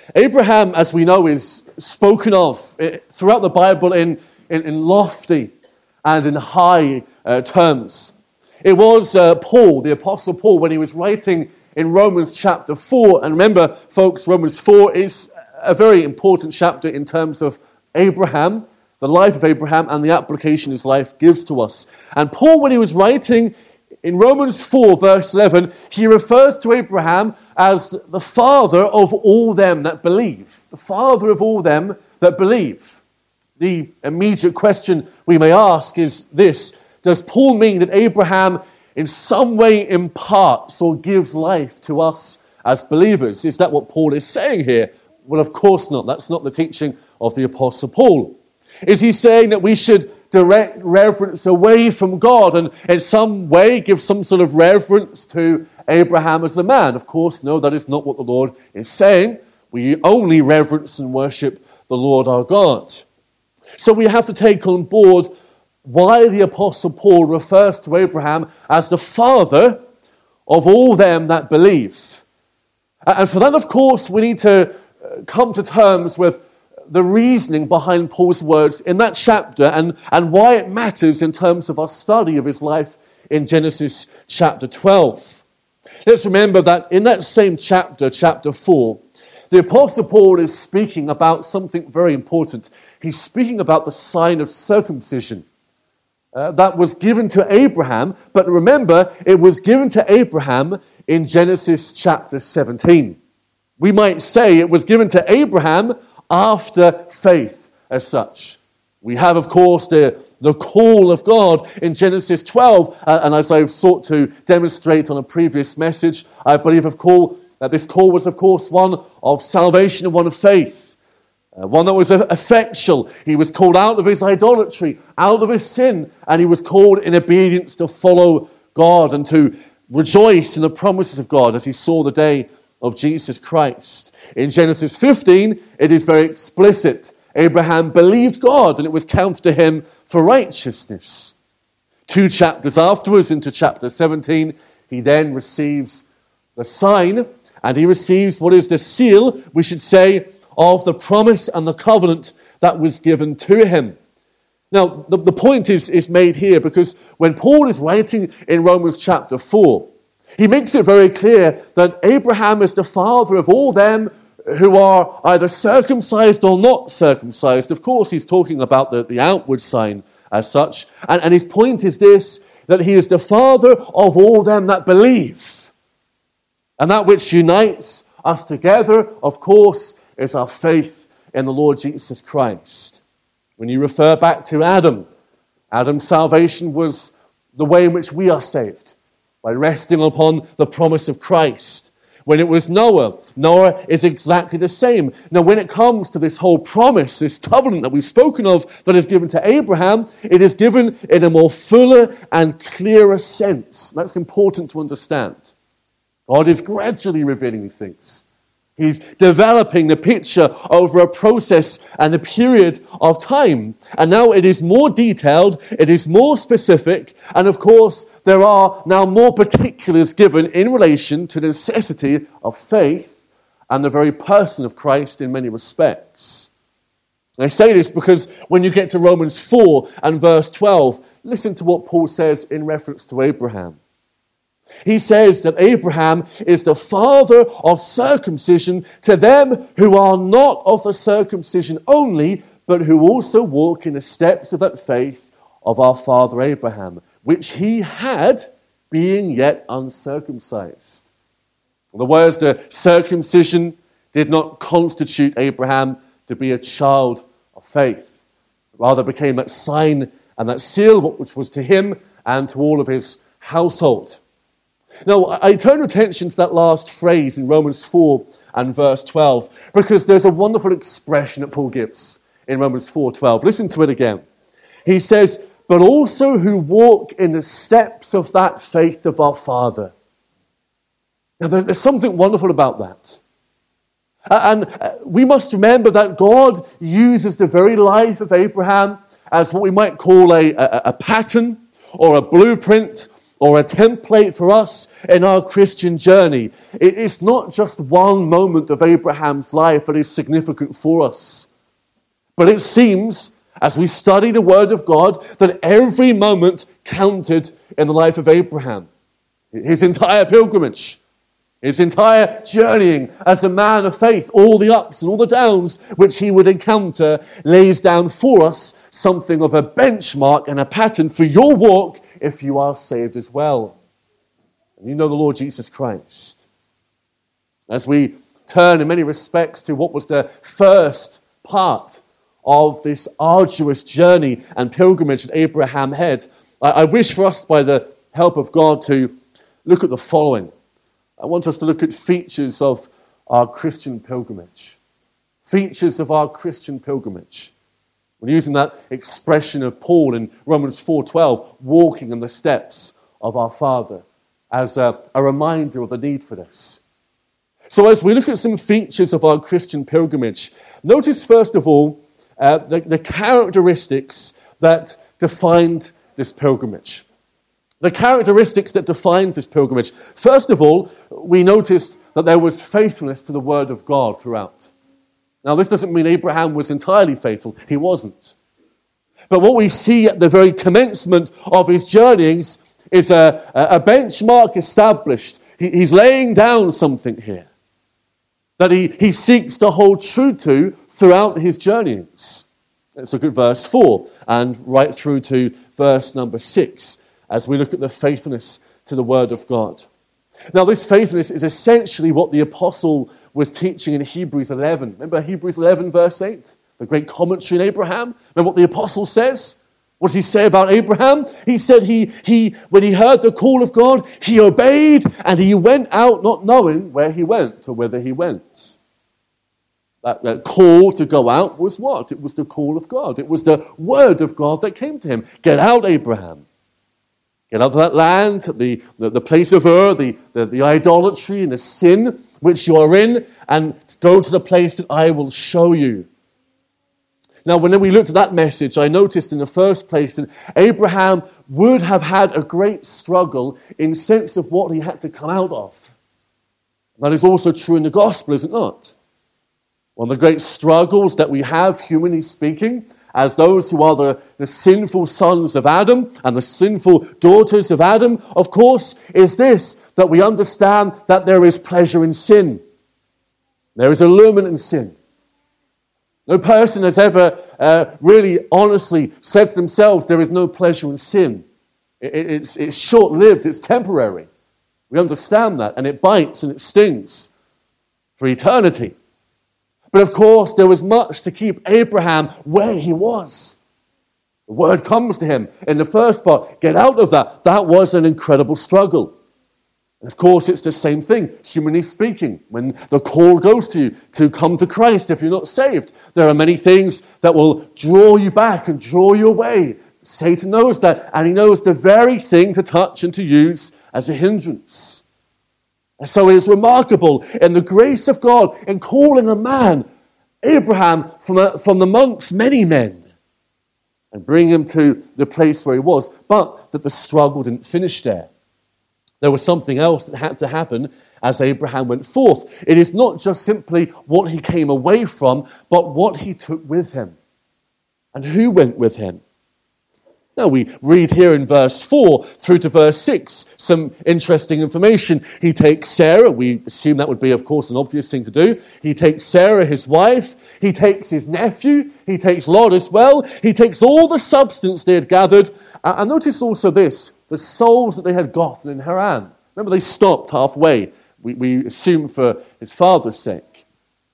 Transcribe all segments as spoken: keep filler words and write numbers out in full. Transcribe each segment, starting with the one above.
Abraham, as we know, is spoken of throughout the Bible in, in, in lofty and in high uh, terms. It was uh, Paul, the Apostle Paul, when he was writing in Romans chapter four, and remember, folks, Romans four is a very important chapter in terms of Abraham, the life of Abraham, and the application his life gives to us. And Paul, when he was writing in Romans four, verse eleven, he refers to Abraham as the father of all them that believe. The father of all them that believe. The immediate question we may ask is this: does Paul mean that Abraham in some way imparts or gives life to us as believers? Is that what Paul is saying here? Well, of course not. That's not the teaching of the Apostle Paul. Is he saying that we should direct reverence away from God and in some way give some sort of reverence to Abraham as a man? Of course, no, that is not what the Lord is saying. We only reverence and worship the Lord our God. So we have to take on board why the Apostle Paul refers to Abraham as the father of all them that believe. And for that, of course, we need to come to terms with the reasoning behind Paul's words in that chapter and, and why it matters in terms of our study of his life in Genesis chapter twelve. Let's remember that in that same chapter, chapter four, the Apostle Paul is speaking about something very important. He's speaking about the sign of circumcision. Uh, that was given to Abraham, but remember, it was given to Abraham in Genesis chapter seventeen. We might say it was given to Abraham after faith as such. We have, of course, the, the call of God in Genesis twelve, uh, and as I've sought to demonstrate on a previous message, I believe of call, that this call was, of course, one of salvation and one of faith. Uh, one that was effectual. He was called out of his idolatry, out of his sin, and he was called in obedience to follow God and to rejoice in the promises of God as he saw the day of Jesus Christ. In Genesis fifteen, it is very explicit. Abraham believed God, and it was counted to him for righteousness. Two chapters afterwards, into chapter seventeen, he then receives the sign, and he receives what is the seal, we should say, of the promise and the covenant that was given to him. Now, the, the point is, is made here because when Paul is writing in Romans chapter four, he makes it very clear that Abraham is the father of all them who are either circumcised or not circumcised. Of course, he's talking about the, the outward sign as such. And, and his point is this, that he is the father of all them that believe. And that which unites us together, of course, is our faith in the Lord Jesus Christ. When you refer back to Adam, Adam's salvation was the way in which we are saved, by resting upon the promise of Christ. When it was Noah, Noah is exactly the same. Now, when it comes to this whole promise, this covenant that we've spoken of that is given to Abraham, it is given in a more fuller and clearer sense. That's important to understand. God is gradually revealing these things. He's developing the picture over a process and a period of time. And now it is more detailed, it is more specific, and of course there are now more particulars given in relation to the necessity of faith and the very person of Christ in many respects. And I say this because when you get to Romans four and verse twelve, listen to what Paul says in reference to Abraham. He says that Abraham is the father of circumcision to them who are not of the circumcision only, but who also walk in the steps of that faith of our father Abraham, which he had, being yet uncircumcised. In other words, the circumcision did not constitute Abraham to be a child of faith. Rather became that sign and that seal, which was to him and to all of his household. Now, I turn attention to that last phrase in Romans four and verse twelve, because there's a wonderful expression that Paul gives in Romans four twelve. Listen to it again. He says, but also who walk in the steps of that faith of our Father. Now, there's something wonderful about that. And we must remember that God uses the very life of Abraham as what we might call a, a, a pattern or a blueprint or a template for us in our Christian journey. It's not just one moment of Abraham's life that is significant for us. But it seems, as we study the Word of God, that every moment counted in the life of Abraham. His entire pilgrimage, his entire journeying as a man of faith, all the ups and all the downs which he would encounter, lays down for us something of a benchmark and a pattern for your walk if you are saved as well. And you know the Lord Jesus Christ. As we turn in many respects to what was the first part of this arduous journey and pilgrimage that Abraham had, I, I wish for us, by the help of God, to look at the following. I want us to look at features of our Christian pilgrimage. Features of our Christian pilgrimage. We're using that expression of Paul in Romans four twelve, walking in the steps of our Father, as a, a reminder of the need for this. So as we look at some features of our Christian pilgrimage, notice first of all uh, the, the characteristics that defined this pilgrimage. The characteristics that defines this pilgrimage. First of all, we noticed that there was faithfulness to the Word of God throughout. Now, this doesn't mean Abraham was entirely faithful. He wasn't. But what we see at the very commencement of his journeyings is a, a benchmark established. He, he's laying down something here that he, he seeks to hold true to throughout his journeyings. Let's look at verse four and right through to verse number six as we look at the faithfulness to the Word of God. Now, this faithfulness is essentially what the apostle was teaching in Hebrews eleven. Remember Hebrews eleven, verse eight? The great commentary in Abraham. Remember what the apostle says? What does he say about Abraham? He said he, he, when he heard the call of God, he obeyed and he went out not knowing where he went or whither he went. That, that call to go out was what? It was the call of God. It was the word of God that came to him. Get out, Abraham. Get out of that land, the, the, the place of Ur, the, the, the idolatry and the sin which you are in, and go to the place that I will show you. Now, when we looked at that message, I noticed in the first place that Abraham would have had a great struggle in sense of what he had to come out of. That is also true in the gospel, is it not? One of the great struggles that we have, humanly speaking, as those who are the, the sinful sons of Adam and the sinful daughters of Adam, of course, is this, that we understand that there is pleasure in sin. There is allurement in sin. No person has ever uh, really honestly said to themselves, there is no pleasure in sin. It, it, it's, it's short-lived, it's temporary. We understand that, and it bites and it stings for eternity. But of course, there was much to keep Abraham where he was. The word comes to him in the first part, get out of that. That was an incredible struggle. And of course, it's the same thing, humanly speaking. When the call goes to you to come to Christ, if you're not saved, there are many things that will draw you back and draw you away. Satan knows that, and he knows the very thing to touch and to use as a hindrance. And so it is remarkable in the grace of God in calling a man, Abraham, from, a, from amongst many men, and bring him to the place where he was, but that the struggle didn't finish there. There was something else that had to happen as Abraham went forth. It is not just simply what he came away from, but what he took with him. And who went with him? Now we read here in verse four through to verse six some interesting information. He takes Sarah. We assume that would be, of course, an obvious thing to do. He takes Sarah, his wife. He takes his nephew. He takes Lot as well. He takes all the substance they had gathered. Uh, and notice also this, the souls that they had gotten in Haran. Remember, they stopped halfway, we, we assume for his father's sake.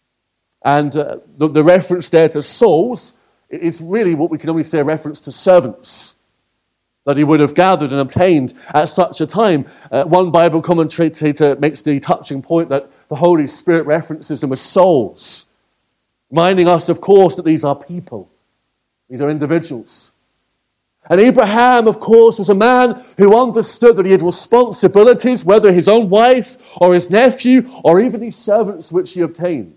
And uh, the, the reference there to souls is really what we can only say a reference to servants that he would have gathered and obtained at such a time. Uh, one Bible commentator makes the touching point that the Holy Spirit references them as souls, reminding us, of course, that these are people. These are individuals. And Abraham, of course, was a man who understood that he had responsibilities, whether his own wife or his nephew or even his servants which he obtained.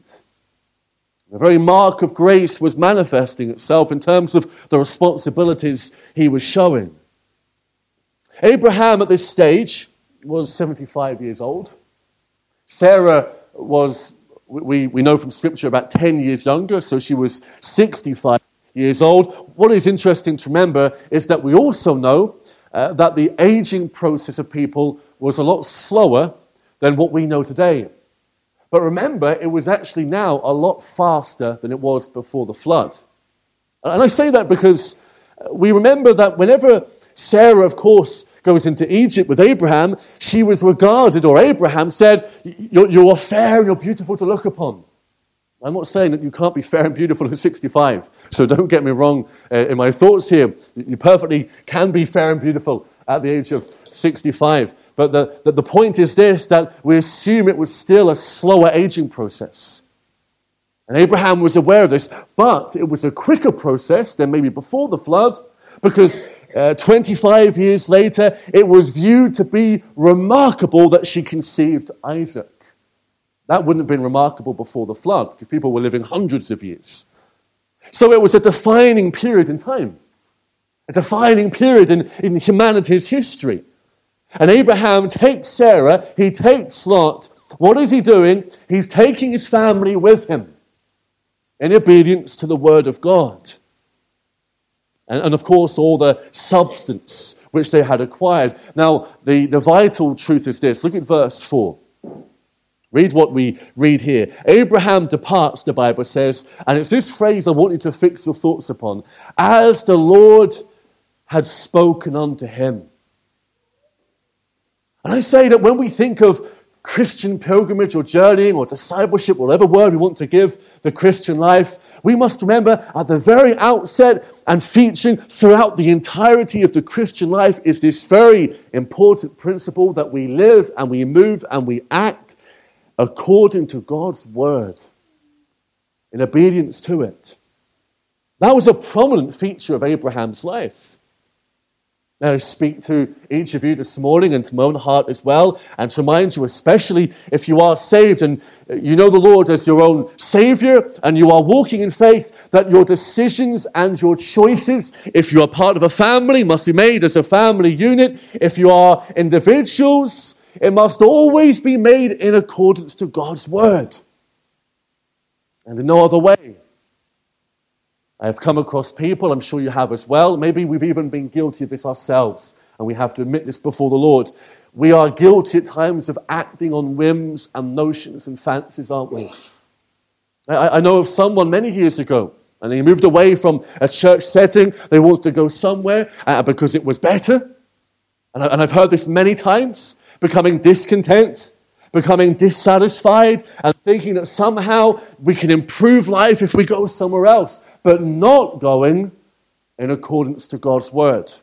The very mark of grace was manifesting itself in terms of the responsibilities he was showing. Abraham at this stage was seventy-five years old. Sarah was, we, we know from Scripture, about ten years younger, so she was sixty-five years old. What is interesting to remember is that we also know uh, that the aging process of people was a lot slower than what we know today. But remember, it was actually now a lot faster than it was before the flood. And I say that because we remember that whenever Sarah, of course, goes into Egypt with Abraham, she was regarded, or Abraham said, you're, you're fair and you're beautiful to look upon. I'm not saying that you can't be fair and beautiful at sixty-five, so don't get me wrong uh, in my thoughts here. You perfectly can be fair and beautiful at the age of sixty-five. But the, the, the point is this, that we assume it was still a slower aging process. And Abraham was aware of this, but it was a quicker process than maybe before the flood, because uh, twenty-five years later, it was viewed to be remarkable that she conceived Isaac. That wouldn't have been remarkable before the flood, because people were living hundreds of years. So it was a defining period in time, a defining period in, in humanity's history. And Abraham takes Sarah, he takes Lot. What is he doing? He's taking his family with him in obedience to the word of God. And, and of course, all the substance which they had acquired. Now, the, the vital truth is this. Look at verse four. Read what we read here. Abraham departs, the Bible says, and it's this phrase I want you to fix your thoughts upon. As the Lord had spoken unto him. And I say that when we think of Christian pilgrimage or journeying or discipleship, whatever word we want to give the Christian life, we must remember at the very outset and featuring throughout the entirety of the Christian life is this very important principle that we live and we move and we act according to God's word, in obedience to it. That was a prominent feature of Abraham's life. Now I speak to each of you this morning and to my own heart as well, and to remind you, especially if you are saved and you know the Lord as your own Savior and you are walking in faith, that your decisions and your choices, if you are part of a family, must be made as a family unit. If you are individuals, it must always be made in accordance to God's word and in no other way. I have come across people, I'm sure you have as well, maybe we've even been guilty of this ourselves, and we have to admit this before the Lord. We are guilty at times of acting on whims and notions and fancies, aren't we? I, I know of someone many years ago, and he moved away from a church setting. They wanted to go somewhere uh, because it was better. And, I, and I've heard this many times. Becoming discontent, becoming dissatisfied, and thinking that somehow we can improve life if we go somewhere else, but not going in accordance to God's word.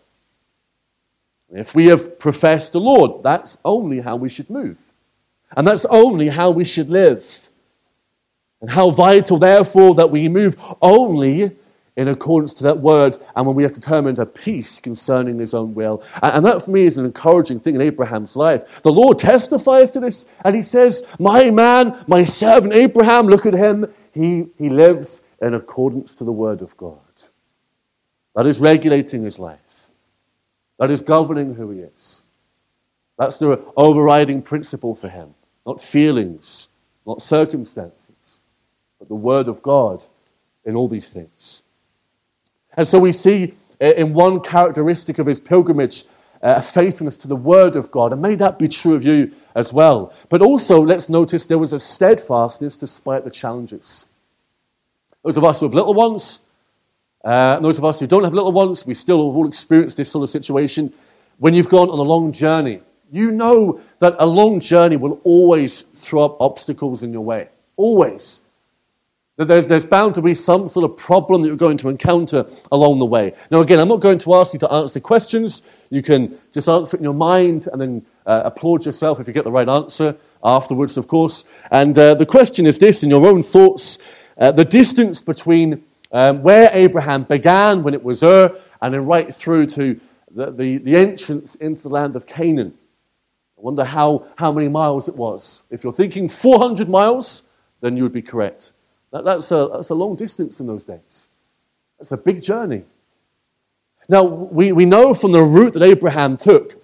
If we have professed the Lord, that's only how we should move. And that's only how we should live. And how vital, therefore, that we move only in accordance to that word, and when we have determined a peace concerning his own will. And that for me is an encouraging thing in Abraham's life. The Lord testifies to this, and he says, my man, my servant Abraham, look at him, he, he lives in accordance to the word of God. That is regulating his life. That is governing who he is. That's the overriding principle for him. Not feelings, not circumstances, but the word of God in all these things. And so we see in one characteristic of his pilgrimage a faithfulness to the word of God. And may that be true of you as well. But also, let's notice there was a steadfastness despite the challenges. Those of us who have little ones, uh, those of us who don't have little ones, we still have all experienced this sort of situation. When you've gone on a long journey, you know that a long journey will always throw up obstacles in your way. Always. There's, there's bound to be some sort of problem that you're going to encounter along the way. Now, again, I'm not going to ask you to answer questions. You can just answer it in your mind and then uh, applaud yourself if you get the right answer afterwards, of course. And uh, the question is this, in your own thoughts, uh, the distance between um, where Abraham began when it was Ur and then right through to the, the, the entrance into the land of Canaan. I wonder how, how many miles it was. If you're thinking four hundred miles, then you would be correct. That, that's, a, that's a long distance in those days. That's a big journey. Now, we, we know from the route that Abraham took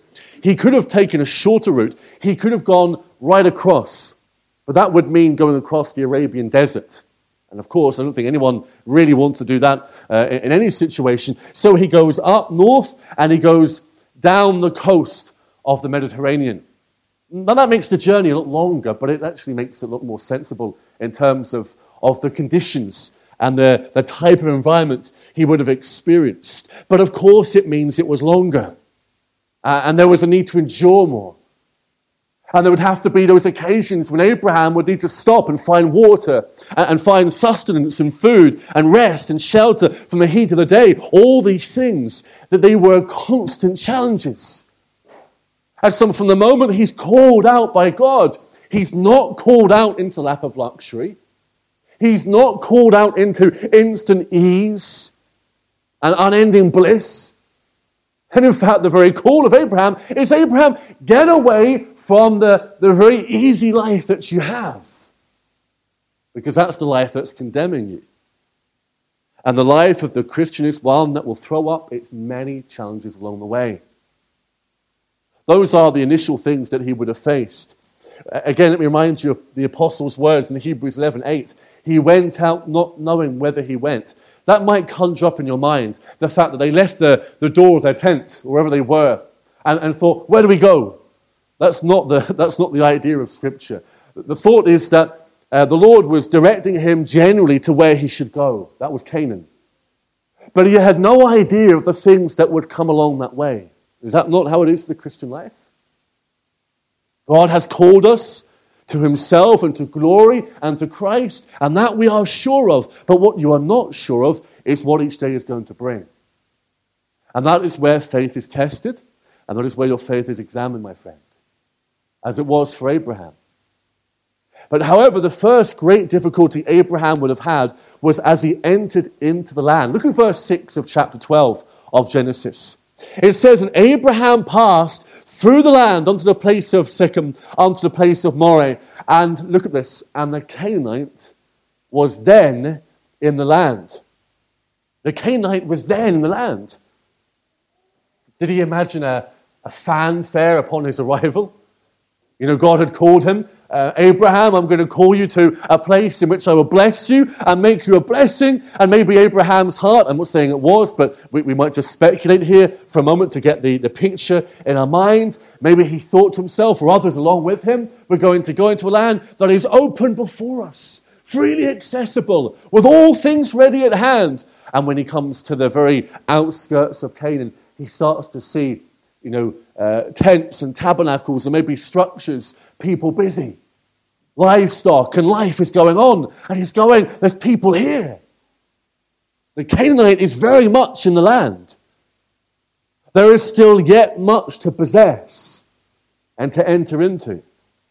He could have taken a shorter route. He could have gone right across. But that would mean going across the Arabian desert. And of course, I don't think anyone really wants to do that uh, in any situation. So he goes up north and he goes down the coast of the Mediterranean. Now that makes the journey a lot longer, but it actually makes it a lot more sensible in terms of, of the conditions and the, the type of environment he would have experienced. But of course it means it was longer. Uh, and there was a need to endure more. And there would have to be those occasions when Abraham would need to stop and find water and, and find sustenance and food and rest and shelter from the heat of the day. All these things, that they were constant challenges. And so from the moment he's called out by God, he's not called out into lap of luxury. He's not called out into instant ease and unending bliss. And in fact, the very call of Abraham is, Abraham, get away from the, the very easy life that you have. Because that's the life that's condemning you. And the life of the Christian is one that will throw up its many challenges along the way. Those are the initial things that he would have faced. Again, let me remind you of the apostles' words in Hebrews eleven eight. He went out not knowing whither he went. That might conjure up in your mind the fact that they left the, the door of their tent, wherever they were, and, and thought, where do we go? That's not the, that's not the idea of Scripture. The thought is that uh, the Lord was directing him generally to where he should go. That was Canaan. But he had no idea of the things that would come along that way. Is that not how it is for the Christian life? God has called us to himself and to glory and to Christ, and that we are sure of. But what you are not sure of is what each day is going to bring. And that is where faith is tested, and that is where your faith is examined, my friend, as it was for Abraham. But however, the first great difficulty Abraham would have had was as he entered into the land. Look at verse six of chapter twelve of Genesis. It says that Abraham passed through the land unto the place of Shechem, unto the place of Moreh. And look at this. And the Canaanite was then in the land. The Canaanite was then in the land. Did he imagine a, a fanfare upon his arrival? You know, God had called him, uh, Abraham, I'm going to call you to a place in which I will bless you and make you a blessing. And maybe Abraham's heart, I'm not saying it was, but we, we might just speculate here for a moment to get the, the picture in our mind. Maybe he thought to himself, or others along with him, we're going to go into a land that is open before us, freely accessible, with all things ready at hand. And when he comes to the very outskirts of Canaan, he starts to see, you know, uh, tents and tabernacles and maybe structures, people busy, livestock and life is going on. And he's going, there's people here. The Canaanite is very much in the land. There is still yet much to possess and to enter into.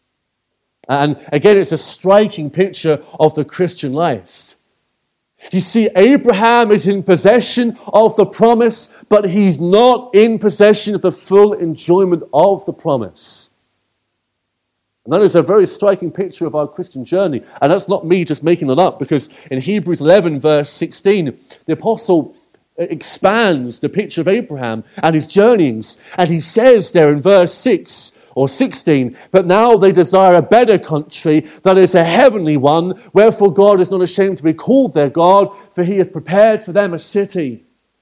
And again, it's a striking picture of the Christian life. You see, Abraham is in possession of the promise, but he's not in possession of the full enjoyment of the promise. And that is a very striking picture of our Christian journey. And that's not me just making that up, because in Hebrews eleven, verse sixteen, the apostle expands the picture of Abraham and his journeyings. And he says there in verse six, or sixteen, but now they desire a better country, that is a heavenly one, wherefore God is not ashamed to be called their God, for he hath prepared for them a city.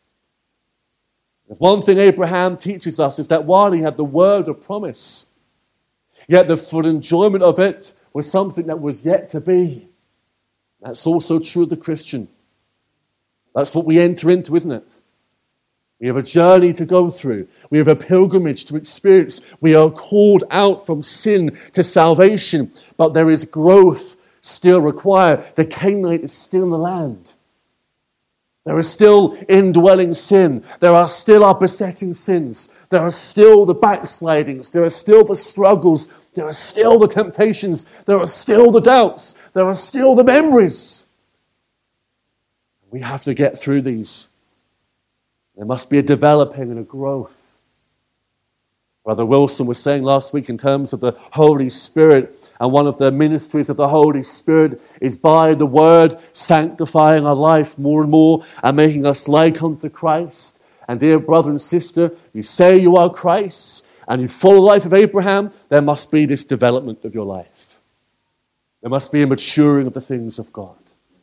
One thing Abraham teaches us is that while he had the word of promise, yet the full enjoyment of it was something that was yet to be. That's also true of the Christian. That's what we enter into, isn't it? We have a journey to go through. We have a pilgrimage to experience. We are called out from sin to salvation, but there is growth still required. The Canaanite is still in the land. There is still indwelling sin. There are still our besetting sins. There are still the backslidings. There are still the struggles. There are still the temptations. There are still the doubts. There are still the memories. We have to get through these. There must be a developing and a growth. Brother Wilson was saying last week in terms of the Holy Spirit, and one of the ministries of the Holy Spirit is by the Word sanctifying our life more and more and making us like unto Christ. And dear brother and sister, you say you are Christ, and you follow the life of Abraham, there must be this development of your life. There must be a maturing of the things of God.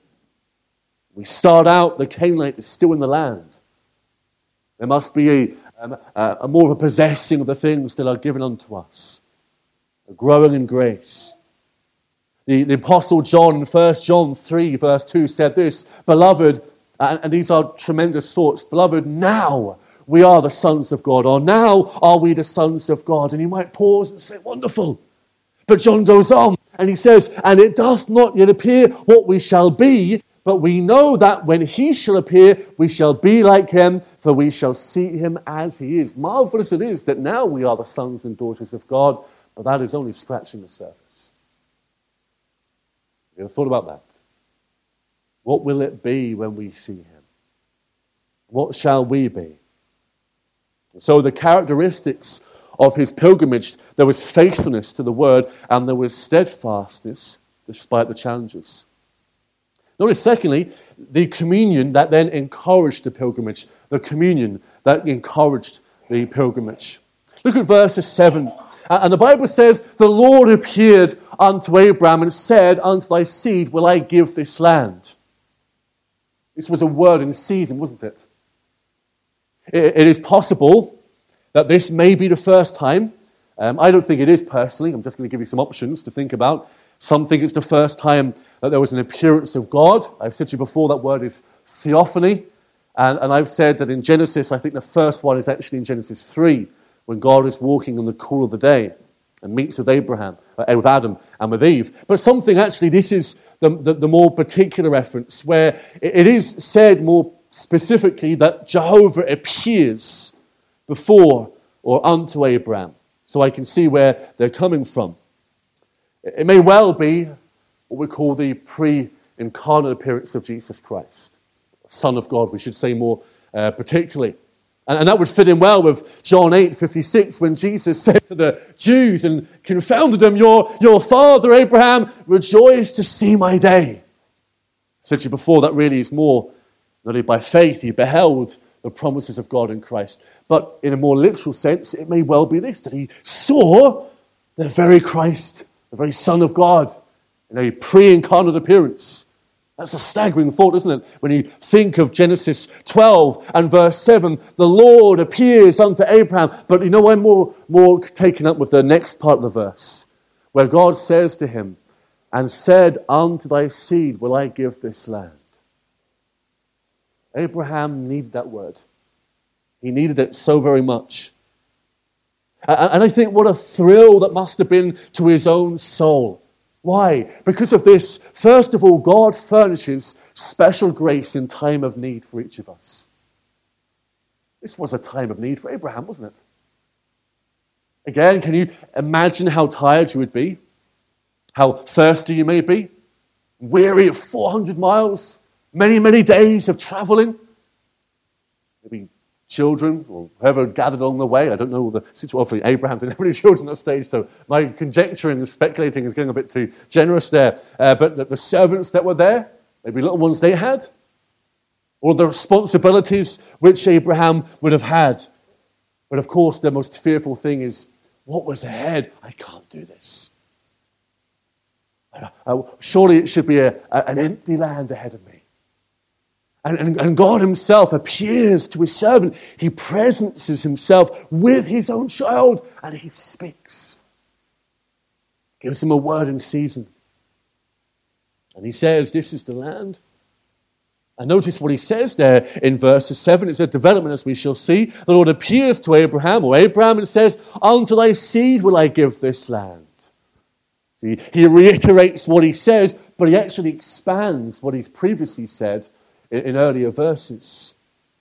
We start out, the Canaanite is still in the land. There must be a, a, a more of a possessing of the things that are given unto us. A growing in grace. The, the Apostle John, in First John three, verse two, said this, Beloved, and, and these are tremendous thoughts, Beloved, now we are the sons of God, or now are we the sons of God. And you might pause and say, wonderful. But John goes on, and he says, And it doth not yet appear what we shall be, but we know that when he shall appear, we shall be like him, for we shall see him as he is. Marvelous it is that now we are the sons and daughters of God, but that is only scratching the surface. Have you ever thought about that? What will it be when we see him? What shall we be? So the characteristics of his pilgrimage, there was faithfulness to the word, and there was steadfastness despite the challenges. Notice, secondly, the communion that then encouraged the pilgrimage. The communion that encouraged the pilgrimage. Look at verse seven. And the Bible says, The Lord appeared unto Abraham and said, Unto thy seed will I give this land. This was a word in season, wasn't it? It, it is possible that this may be the first time. Um, I don't think it is personally. I'm just going to give you some options to think about. Some think it's the first time that there was an appearance of God. I've said to you before that word is theophany. And, and I've said that in Genesis, I think the first one is actually in Genesis three, when God is walking in the cool of the day and meets with Abraham, uh, with Adam and with Eve. But something actually, this is the, the, the more particular reference, where it, it is said more specifically that Jehovah appears before or unto Abraham. So I can see where they're coming from. It may well be what we call the pre-incarnate appearance of Jesus Christ. Son of God, we should say more uh, particularly. And, and that would fit in well with John eight fifty-six, when Jesus said to the Jews and confounded them, Your, your father Abraham rejoiced to see my day. I said to you before, that really is more, not only by faith, he beheld the promises of God in Christ. But in a more literal sense, it may well be this, that he saw the very Christ, the very Son of God, in a pre-incarnate appearance. That's a staggering thought, isn't it? When you think of Genesis twelve and verse seven, the Lord appears unto Abraham. But you know, I'm more, more taken up with the next part of the verse, where God says to him, And said, Unto thy seed will I give this land. Abraham needed that word. He needed it so very much. And I think what a thrill that must have been to his own soul. Why? Because of this, first of all, God furnishes special grace in time of need for each of us. This was a time of need for Abraham, wasn't it? Again, can you imagine how tired you would be? How thirsty you may be? Weary of four hundred miles? Many, many days of traveling? Maybe children or whoever gathered along the way. I don't know the situation. Obviously, Abraham didn't have any children at that stage, so my conjecturing and speculating is getting a bit too generous there. Uh, but the, the servants that were there, maybe little ones they had, or the responsibilities which Abraham would have had. But of course, the most fearful thing is, what was ahead? I can't do this. Uh, surely it should be a, a, an empty land ahead of me. And, and, and God himself appears to his servant. He presences himself with his own child, and he speaks. Gives him a word in season. And he says, this is the land. And notice what he says there in verse seven. It's a development, as we shall see. The Lord appears to Abraham, or Abraham, and says, Unto thy seed will I give this land. See, he reiterates what he says, but he actually expands what he's previously said in earlier verses.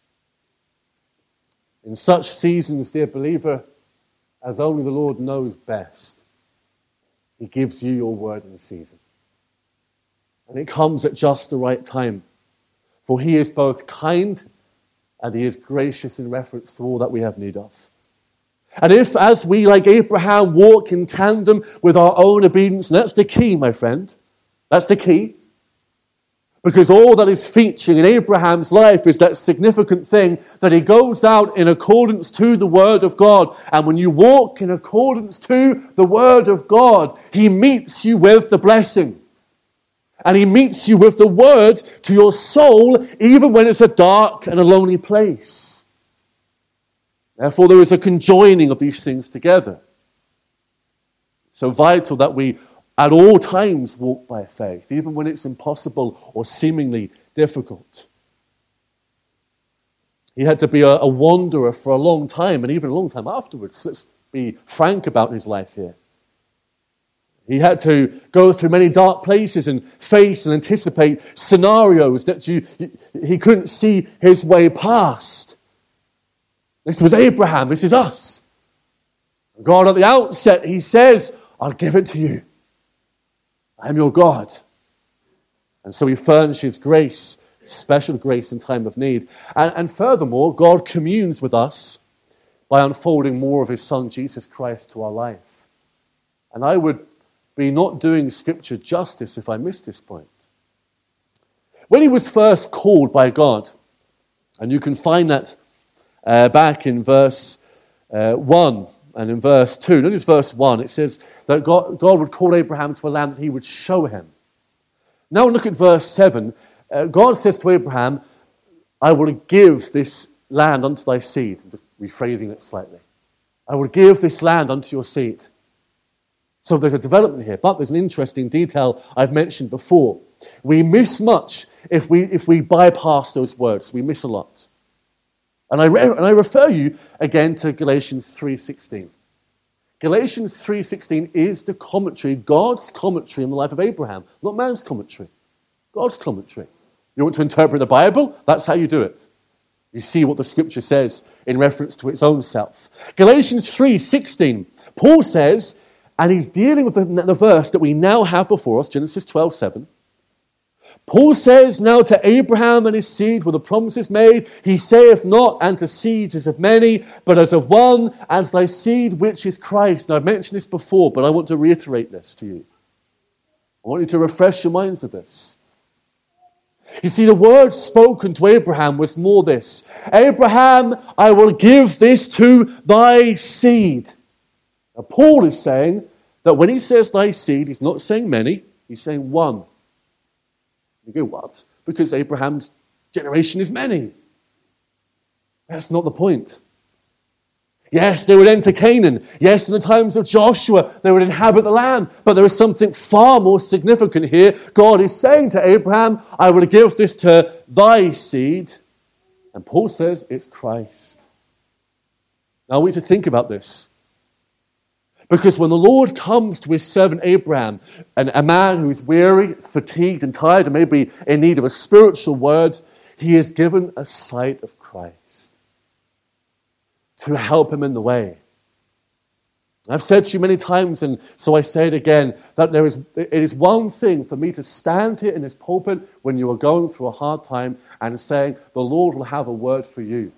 In such seasons, dear believer, as only the Lord knows best, he gives you your word in season. And it comes at just the right time. For he is both kind and he is gracious in reference to all that we have need of. And if, as we, like Abraham, walk in tandem with our own obedience, and that's the key, my friend, that's the key. Because all that is featuring in Abraham's life is that significant thing that he goes out in accordance to the Word of God. And when you walk in accordance to the Word of God, he meets you with the blessing. And he meets you with the Word to your soul, even when it's a dark and a lonely place. Therefore, there is a conjoining of these things together. So vital that we at all times walk by faith, even when it's impossible or seemingly difficult. He had to be a, a wanderer for a long time, and even a long time afterwards. Let's be frank about his life here. He had to go through many dark places and face and anticipate scenarios that you, he couldn't see his way past. This was Abraham, this is us. God at the outset, he says, I'll give it to you. I am your God. And so he furnishes grace, special grace in time of need. And, and furthermore, God communes with us by unfolding more of his Son, Jesus Christ, to our life. And I would be not doing Scripture justice if I missed this point. When he was first called by God, and you can find that uh, back in verse uh, one and in verse two. Notice verse one, it says that God, God would call Abraham to a land that he would show him. Now look at verse seven. Uh, God says to Abraham, I will give this land unto thy seed. I'm just rephrasing it slightly. I will give this land unto your seed. So there's a development here, but there's an interesting detail I've mentioned before. We miss much if we if we bypass those words. We miss a lot. And I, re- and I refer you again to Galatians three sixteen. Galatians three sixteen is the commentary, God's commentary on the life of Abraham, not man's commentary. God's commentary. You want to interpret the Bible? That's how you do it. You see what the Scripture says in reference to its own self. Galatians three sixteen, Paul says, and he's dealing with the, the verse that we now have before us, Genesis twelve seven. Paul says, now to Abraham and his seed were the promises made. He saith not, and to seeds as of many, but as of one, as thy seed which is Christ. Now I've mentioned this before, but I want to reiterate this to you. I want you to refresh your minds of this. You see, the word spoken to Abraham was more this. Abraham, I will give this to thy seed. Now Paul is saying that when he says thy seed, he's not saying many, he's saying one. You go, what? Because Abraham's generation is many. That's not the point. Yes, they would enter Canaan. Yes, in the times of Joshua, they would inhabit the land. But there is something far more significant here. God is saying to Abraham, I will give this to thy seed. And Paul says it's Christ. Now I want you to think about this. Because when the Lord comes to his servant Abraham, and a man who is weary, fatigued, and tired, and maybe in need of a spiritual word, he is given a sight of Christ to help him in the way. I've said to you many times, and so I say it again, that there is it is one thing for me to stand here in this pulpit when you are going through a hard time and saying, the Lord will have a word for you.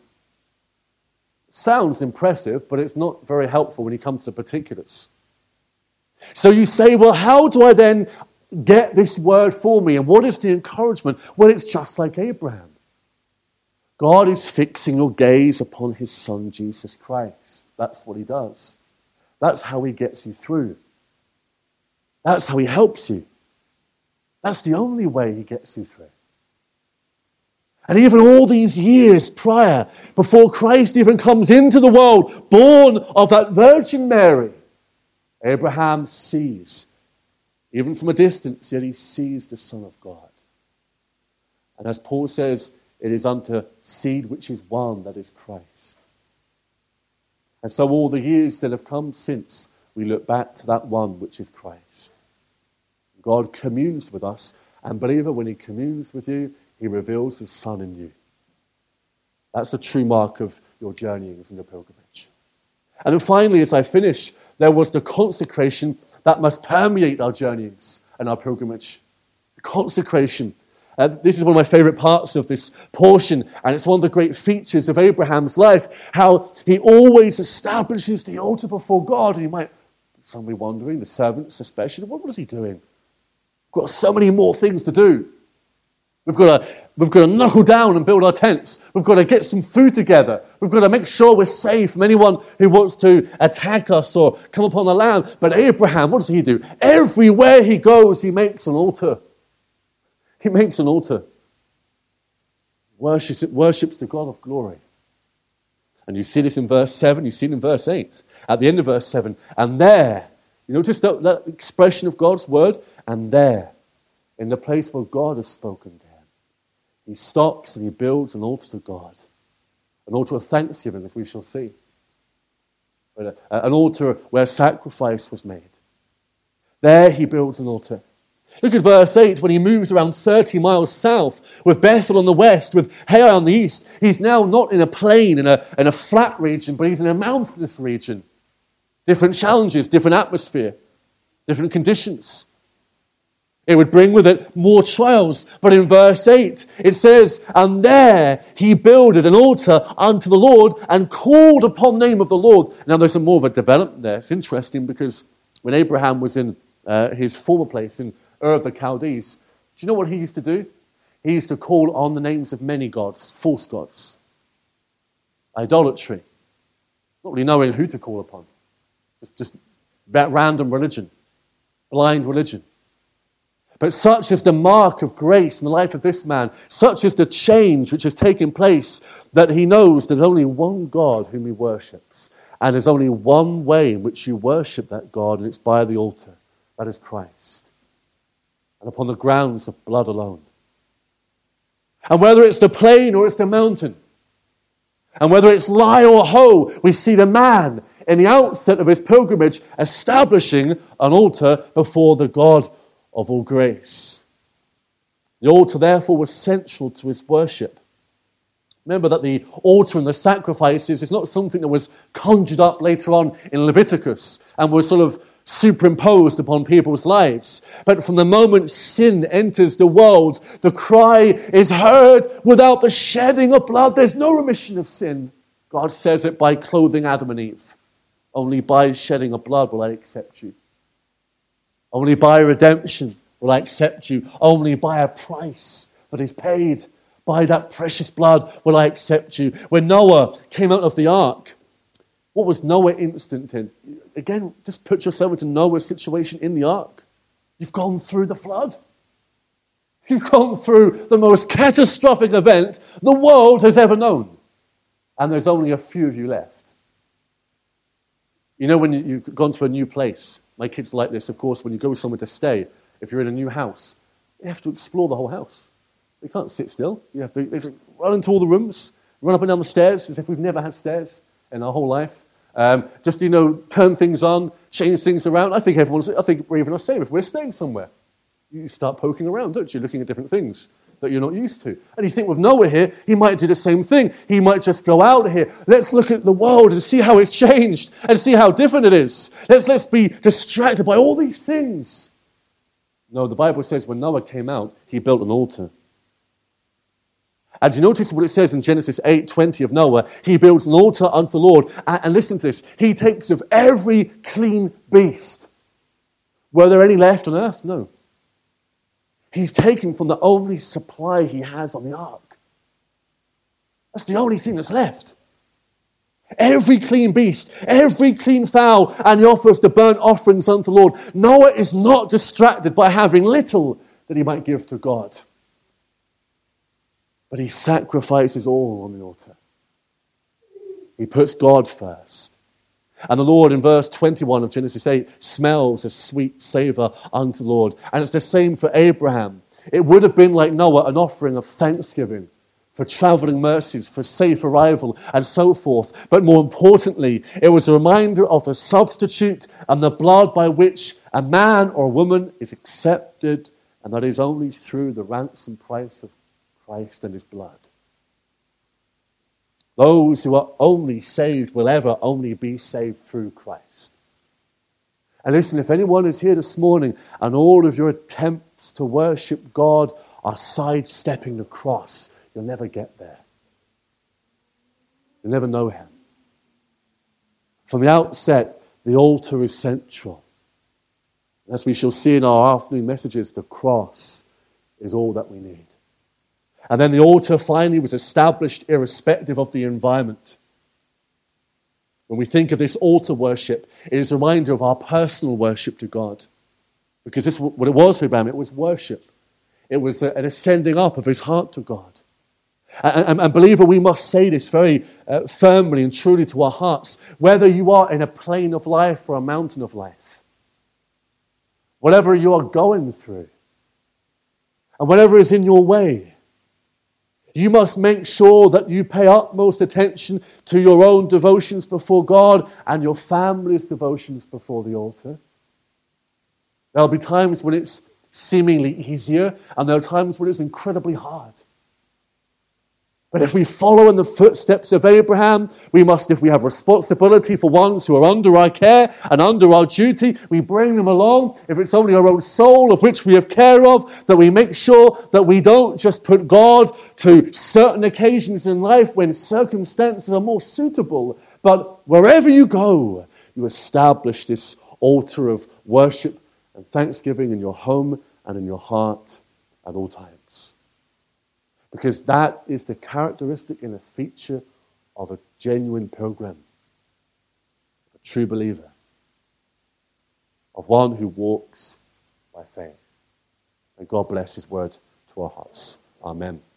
Sounds impressive, but it's not very helpful when you come to the particulars. So you say, well, how do I then get this word for me? And what is the encouragement? Well, it's just like Abraham. God is fixing your gaze upon his Son, Jesus Christ. That's what he does. That's how he gets you through. That's how he helps you. That's the only way he gets you through. And even all these years prior, before Christ even comes into the world, born of that Virgin Mary, Abraham sees, even from a distance, yet he sees the Son of God. And as Paul says, it is unto seed which is one, that is Christ. And so all the years that have come since, we look back to that one which is Christ. God communes with us, and believer, when he communes with you, he reveals his Son in you. That's the true mark of your journeyings and your pilgrimage. And then finally, as I finish, there was the consecration that must permeate our journeyings and our pilgrimage. The consecration. Uh, this is one of my favorite parts of this portion, and it's one of the great features of Abraham's life, how he always establishes the altar before God. And you might, some be wondering, the servants especially, what, what is he doing? We've got so many more things to do. We've got to, we've got to knuckle down and build our tents. We've got to get some food together. We've got to make sure we're safe from anyone who wants to attack us or come upon the land. But Abraham, what does he do? Everywhere he goes, he makes an altar. He makes an altar. Worships, worships the God of glory. And you see this in verse seven, you see it in verse eight. At the end of verse seven, and there, you notice that, that expression of God's word? And there, in the place where God has spoken to him, he stops and he builds an altar to God. An altar of thanksgiving, as we shall see. An altar where sacrifice was made. There he builds an altar. Look at verse eight, when he moves around thirty miles south, with Bethel on the west, with Hai on the east. He's now not in a plain, in a, in a flat region, but he's in a mountainous region. Different challenges, different atmosphere, different conditions. It would bring with it more trials. But in verse eight, it says, and there he builded an altar unto the Lord and called upon the name of the Lord. Now there's some more of a development there. It's interesting because when Abraham was in uh, his former place in Ur of the Chaldees, do you know what he used to do? He used to call on the names of many gods, false gods. Idolatry. Not really knowing who to call upon. Just, just that random religion. Blind religion. But such is the mark of grace in the life of this man, such is the change which has taken place, that he knows there's only one God whom he worships. And there's only one way in which you worship that God, and it's by the altar. That is Christ. And upon the grounds of blood alone. And whether it's the plain or it's the mountain, and whether it's lie or ho, we see the man in the outset of his pilgrimage establishing an altar before the God of all grace. The altar, therefore, was central to his worship. Remember that the altar and the sacrifices is not something that was conjured up later on in Leviticus and was sort of superimposed upon people's lives. But from the moment sin enters the world, the cry is heard, without the shedding of blood, there's no remission of sin. God says it by clothing Adam and Eve. Only by shedding of blood will I accept you. Only by redemption will I accept you. Only by a price that is paid, by that precious blood, will I accept you. When Noah came out of the ark, what was Noah instant in? Again, just put yourself into Noah's situation in the ark. You've gone through the flood. You've gone through the most catastrophic event the world has ever known. And there's only a few of you left. You know, when you've gone to a new place, my kids like this, of course, when you go somewhere to stay, if you're in a new house, you have to explore the whole house. You can't sit still. You have to, you have to run into all the rooms, run up and down the stairs as if we've never had stairs in our whole life. Um, just, you know, turn things on, change things around. I think everyone's, I think we're even the same. If we're staying somewhere, you start poking around, don't you, looking at different things that you're not used to. And you think with Noah here, he might do the same thing. He might just go out here. Let's look at the world and see how it's changed and see how different it is. Let's, let's be distracted by all these things. No, the Bible says when Noah came out, he built an altar. And you notice what it says in Genesis eight twenty of Noah? He builds an altar unto the Lord. And, and listen to this. He takes of every clean beast. Were there any left on earth? No. He's taken from the only supply he has on the ark. That's the only thing that's left. Every clean beast, every clean fowl, and he offers the burnt offerings unto the Lord. Noah is not distracted by having little that he might give to God. But he sacrifices all on the altar. He puts God first. And the Lord, in verse twenty-one of Genesis eight, smells a sweet savour unto the Lord. And it's the same for Abraham. It would have been like Noah, an offering of thanksgiving for travelling mercies, for safe arrival, and so forth. But more importantly, it was a reminder of the substitute and the blood by which a man or a woman is accepted, and that is only through the ransom price of Christ and his blood. Those who are only saved will ever only be saved through Christ. And listen, if anyone is here this morning and all of your attempts to worship God are sidestepping the cross, you'll never get there. You'll never know him. From the outset, the altar is central. As we shall see in our afternoon messages, the cross is all that we need. And then the altar finally was established irrespective of the environment. When we think of this altar worship, it is a reminder of our personal worship to God. Because this is what it was for Abraham. It was worship. It was an ascending up of his heart to God. And, and, and believer, we must say this very uh, firmly and truly to our hearts. Whether you are in a plain of life or a mountain of life, whatever you are going through, and whatever is in your way, you must make sure that you pay utmost attention to your own devotions before God and your family's devotions before the altar. There'll be times when it's seemingly easier, and there are times when it's incredibly hard. But if we follow in the footsteps of Abraham, we must, if we have responsibility for ones who are under our care and under our duty, we bring them along. If it's only our own soul of which we have care of, that we make sure that we don't just put God to certain occasions in life when circumstances are more suitable. But wherever you go, you establish this altar of worship and thanksgiving in your home and in your heart at all times. Because that is the characteristic and a feature of a genuine pilgrim, a true believer, of one who walks by faith. May God bless his word to our hearts. Amen.